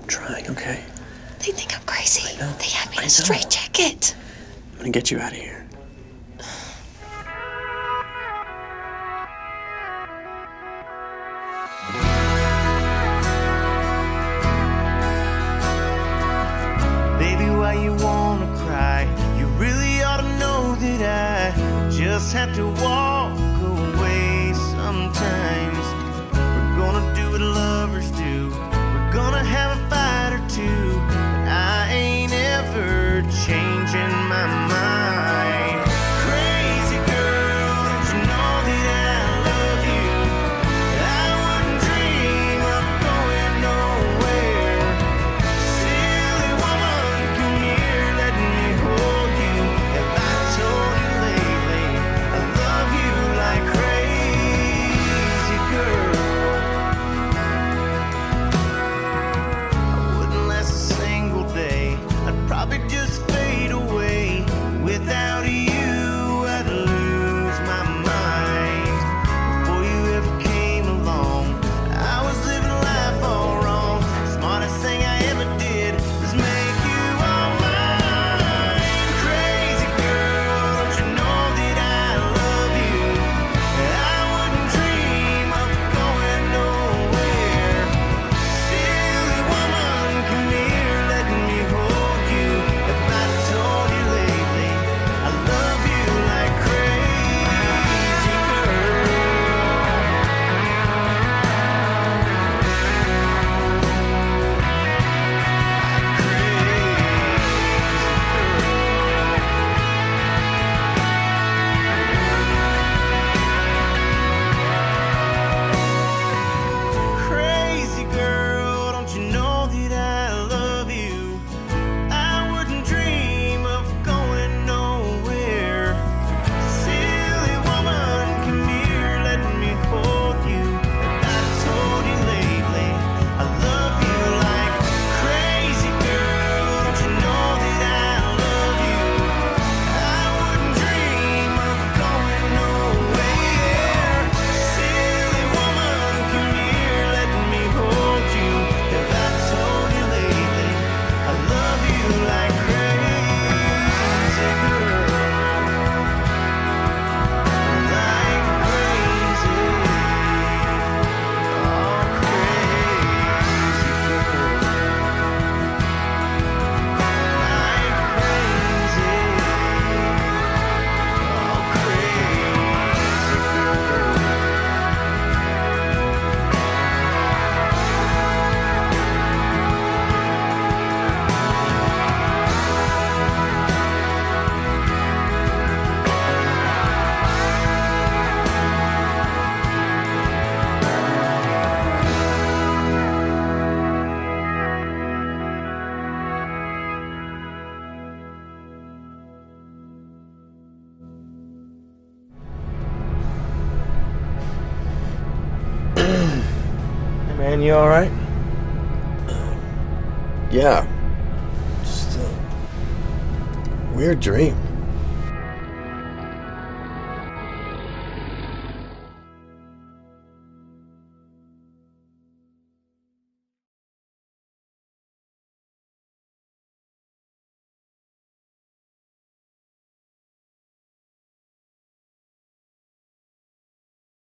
trying, okay? They think I'm crazy. I know. They have me in a straitjacket. I'm gonna get you out of here. Baby, why you wanna cry? You really ought to know that I just have to walk away sometimes. We're gonna do what lovers do. We're gonna have a fight or two, but I ain't ever changing my mind. Crazy girl, don't you know that I love you? I wouldn't dream of going nowhere. Silly woman, come here, let me hold you. Have I told you lately I love you like crazy girl? I wouldn't last a single day. I'd probably just fade away. Without you, I'd lose my mind. Before you ever came along, I was living life all wrong. Smartest thing I ever did was make you all mine. Crazy girl, don't you know that I love you? I wouldn't dream of going nowhere. Silly woman, come here, let me hold you. If I told you lately I love you like crazy girl. Crazy girl, don't you know that I love you? I wouldn't dream of going nowhere. Silly woman, come here, let me hold you. If I told you lately I love you like crazy girl, don't you know that I love you? I wouldn't dream of going nowhere. Silly woman, come here, let me hold you. If I told you lately I love you like crazy girl, like crazy, oh crazy girl, like crazy, oh Hey man, you alright? Yeah. Just a weird dream.